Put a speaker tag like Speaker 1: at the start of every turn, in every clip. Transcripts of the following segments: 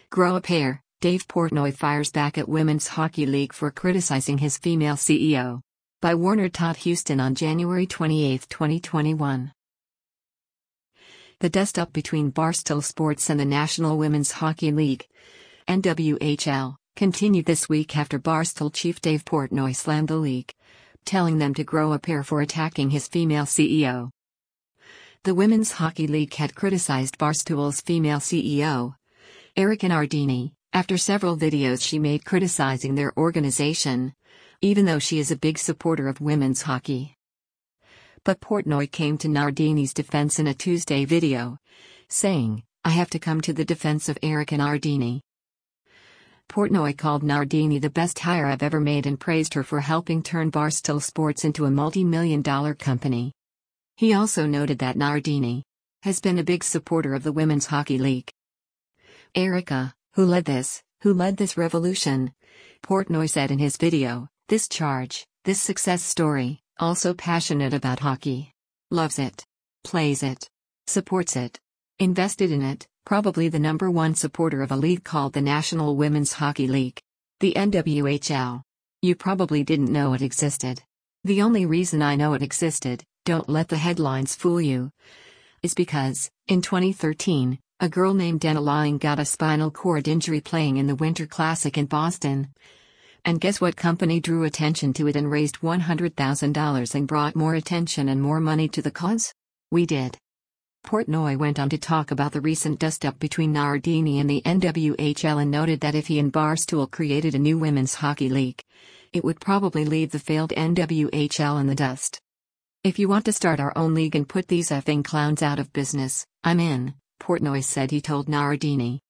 Speaker 1: Grow a pair. Dave Portnoy fires back at Women's Hockey League for criticizing his female CEO. By Warner Todd Houston on January 28, 2021. The dust-up between Barstool Sports and the National Women's Hockey League, NWHL, continued this week after Barstool chief Dave Portnoy slammed the league, telling them to grow a pair for attacking his female CEO. The Women's Hockey League had criticized Barstool's female CEO, Erika Nardini, after several videos she made criticizing their organization, even though she is a big supporter of women's hockey. But Portnoy came to Nardini's defense in a Tuesday video, saying, "I have to come to the defense of Erika Nardini." Portnoy called Nardini the best hire I've ever made and praised her for helping turn Barstool Sports into a multi-million-dollar company. He also noted that Nardini has been a big supporter of the Women's Hockey League. Erika, who led this revolution, Portnoy said in his video, this success story, also passionate about hockey. Loves it. Plays it. Supports it. Invested in it, probably the #1 supporter of a league called the National Women's Hockey League. The NWHL. You probably didn't know it existed. The only reason I know it existed, don't let the headlines fool you, is because, in 2013, a girl named Dana Laing got a spinal cord injury playing in the Winter Classic in Boston. And guess what company drew attention to it and raised $100,000 and brought more attention and more money to the cause? We did. Portnoy went on to talk about the recent dust-up between Nardini and the NWHL and noted that if he and Barstool created a new women's hockey league, it would probably leave the failed NWHL in the dust. "If you want to start our own league and put these effing clowns out of business, I'm in," Portnoy said he told Nardini.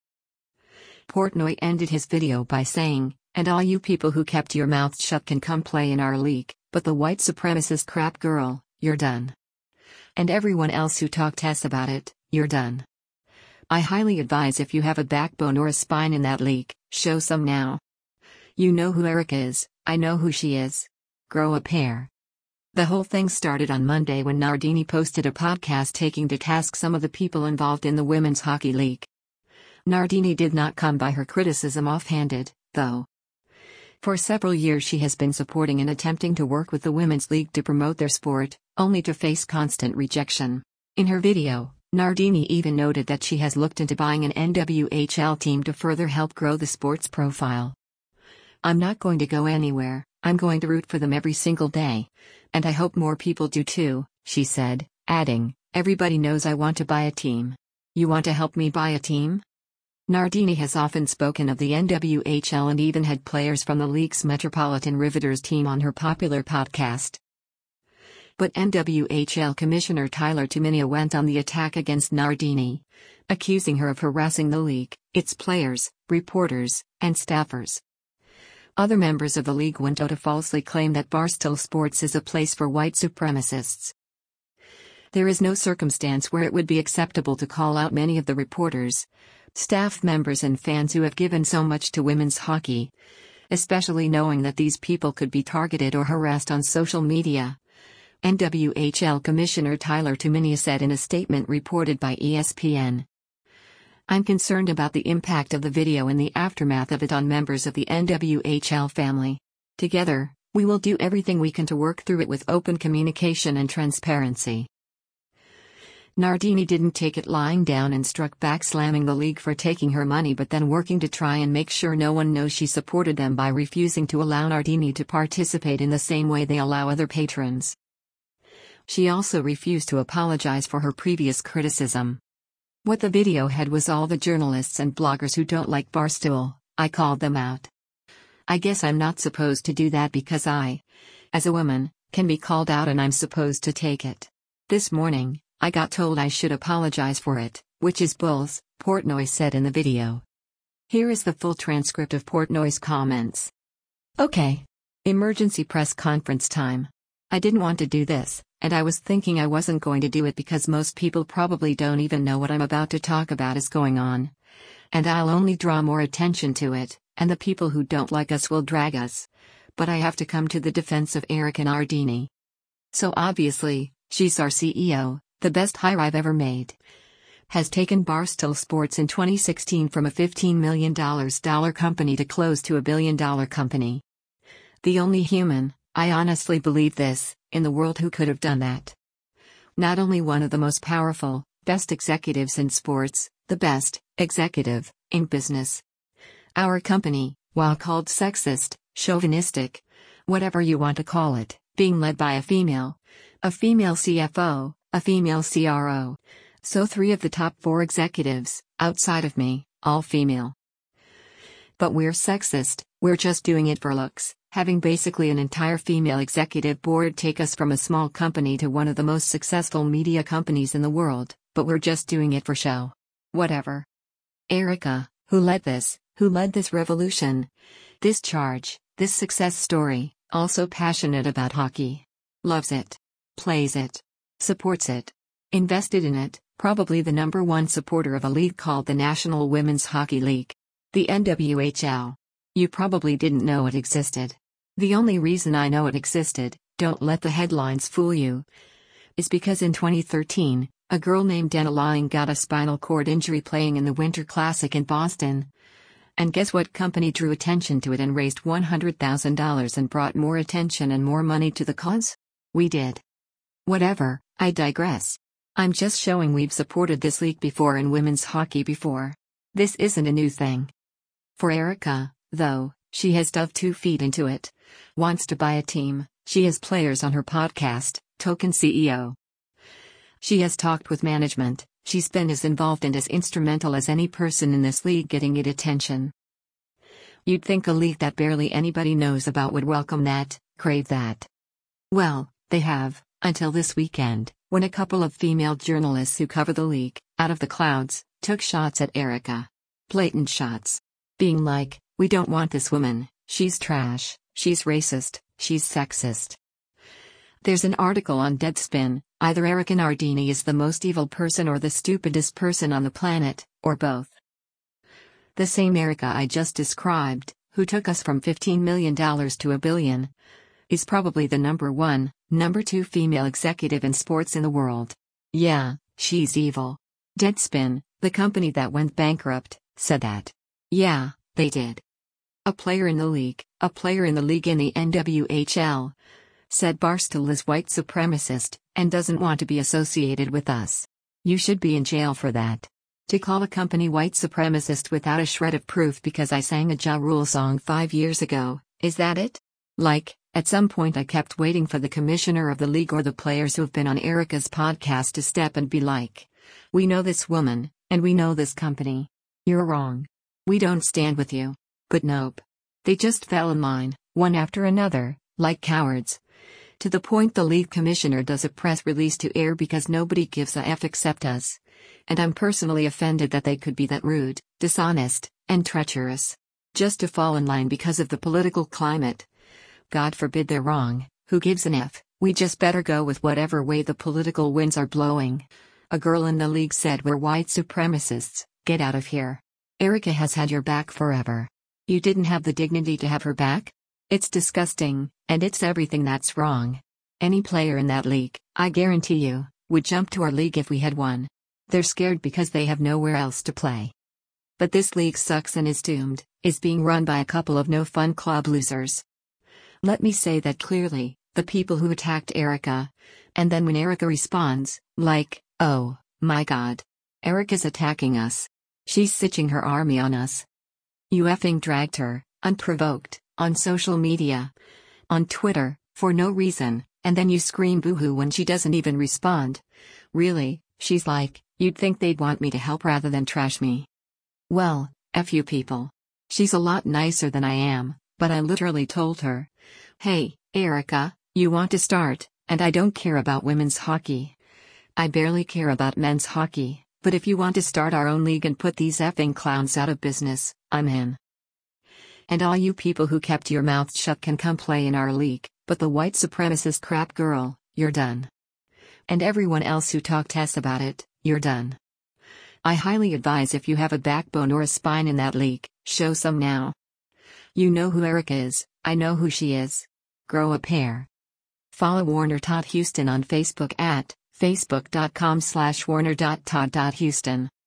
Speaker 1: Portnoy ended his video by saying, "And all you people who kept your mouths shut can come play in our league, but the white supremacist crap girl, you're done. And everyone else who talked S about it, you're done. I highly advise if you have a backbone or a spine in that league, show some now. You know who Erika is, I know who she is. Grow a pair." The whole thing started on Monday when Nardini posted a podcast taking to task some of the people involved in the Women's Hockey League. Nardini did not come by her criticism offhanded, though. For several years she has been supporting and attempting to work with the Women's League to promote their sport, only to face constant rejection. In her video, Nardini even noted that she has looked into buying an NWHL team to further help grow the sport's profile. "I'm not going to go anywhere, I'm going to root for them every single day. And I hope more people do too," she said, adding, "Everybody knows I want to buy a team. You want to help me buy a team?" Nardini has often spoken of the NWHL and even had players from the league's Metropolitan Riveters team on her popular podcast. But NWHL Commissioner Tyler Tumminia went on the attack against Nardini, accusing her of harassing the league, its players, reporters, and staffers. Other members of the league went out to falsely claim that Barstool Sports is a place for white supremacists. There is no circumstance where it would be acceptable to call out many of the reporters, staff members and fans who have given so much to women's hockey, especially knowing that these people could be targeted or harassed on social media, NWHL Commissioner Tyler Tumminia said in a statement reported by ESPN. "I'm concerned about the impact of the video and the aftermath of it on members of the NWHL family. Together, we will do everything we can to work through it with open communication and transparency." Nardini didn't take it lying down and struck back, slamming the league for taking her money but then working to try and make sure no one knows she supported them by refusing to allow Nardini to participate in the same way they allow other patrons. She also refused to apologize for her previous criticism. "What the video had was all the journalists and bloggers who don't like Barstool, I called them out. I guess I'm not supposed to do that because I, as a woman, can be called out and I'm supposed to take it. This morning, I got told I should apologize for it, which is bulls," Portnoy said in the video. Here is the full transcript of Portnoy's comments. "Okay. Emergency press conference time. I didn't want to do this, and I was thinking I wasn't going to do it because most people probably don't even know what I'm about to talk about is going on. And I'll only draw more attention to it, and the people who don't like us will drag us. But I have to come to the defense of Erika Nardini. So obviously, she's our CEO, the best hire I've ever made. has taken Barstool Sports in 2016 from a $15 million company to close to a $1 billion company. The only human, I honestly believe this, in the world who could have done that. Not only one of the most powerful, best executives in sports, the best executive in business. Our company, while called sexist, chauvinistic, whatever you want to call it, being led by a female CFO, a female CRO. So 3 of the top 4 executives, outside of me, all female. But we're sexist, we're just doing it for looks, having basically an entire female executive board take us from a small company to one of the most successful media companies in the world, but we're just doing it for show. Whatever. Erica, who led this revolution, this charge, this success story, also passionate about hockey. Loves it. Plays it. Supports it. Invested in it, probably the #1 supporter of a league called the National Women's Hockey League. The NWHL. You probably didn't know it existed. The only reason I know it existed, don't let the headlines fool you, is because in 2013, a girl named Dana Laing got a spinal cord injury playing in the Winter Classic in Boston. And guess what company drew attention to it and raised $100,000 and brought more attention and more money to the cause? We did. Whatever, I digress. I'm just showing we've supported this league before in women's hockey before. This isn't a new thing. For Erica, though, she has dove 2 feet into it. Wants to buy a team, she has players on her podcast, Token CEO. She has talked with management, she's been as involved and as instrumental as any person in this league getting it attention. You'd think a league that barely anybody knows about would welcome that, crave that. Well, they have, until this weekend, when a couple of female journalists who cover the league, out of the clouds, took shots at Erica. Blatant shots. Being like, we don't want this woman, she's trash, she's racist, she's sexist. There's an article on Deadspin, either Erica Nardini is the most evil person or the stupidest person on the planet, or both. The same Erica I just described, who took us from $15 million to $1 billion, is probably the #1, #2 female executive in sports in the world. Yeah, she's evil. Deadspin, the company that went bankrupt, said that. Yeah, they did. A player in the league in the NWHL, said Barstool is white supremacist, and doesn't want to be associated with us. You should be in jail for that. To call a company white supremacist without a shred of proof because I sang a Ja Rule song 5 years ago, is that it? Like, at some point I kept waiting for the commissioner of the league or the players who've been on Erica's podcast to step and be like, we know this woman, and we know this company. You're wrong. We don't stand with you. But nope. They just fell in line, one after another, like cowards. To the point the league commissioner does a press release to air because nobody gives a F except us. And I'm personally offended that they could be that rude, dishonest, and treacherous. Just to fall in line because of the political climate. God forbid they're wrong, who gives an F, we just better go with whatever way the political winds are blowing. A girl in the league said we're white supremacists, get out of here. Erica has had your back forever. You didn't have the dignity to have her back? It's disgusting, and it's everything that's wrong. Any player in that league, I guarantee you, would jump to our league if we had one. They're scared because they have nowhere else to play. But this league sucks and is doomed, is being run by a couple of no-fun club losers. Let me say that clearly, the people who attacked Erica. And then when Erica responds, like, oh, my God. Erica's attacking us. She's stitching her army on us. You effing dragged her, unprovoked, on social media. On Twitter, for no reason, and then you scream boo-hoo when she doesn't even respond. Really, she's like, you'd think they'd want me to help rather than trash me. Well, F you people. She's a lot nicer than I am, but I literally told her, hey, Erica, you want to start, and I don't care about women's hockey. I barely care about men's hockey, but if you want to start our own league and put these effing clowns out of business, I'm in. And all you people who kept your mouths shut can come play in our league, but the white supremacist crap girl, you're done. And everyone else who talked S about it, you're done. I highly advise if you have a backbone or a spine in that league, show some now. You know who Erica is, I know who she is. Grow a pair. Follow Warner Todd Houston on Facebook at Facebook.com/warner.todd.houston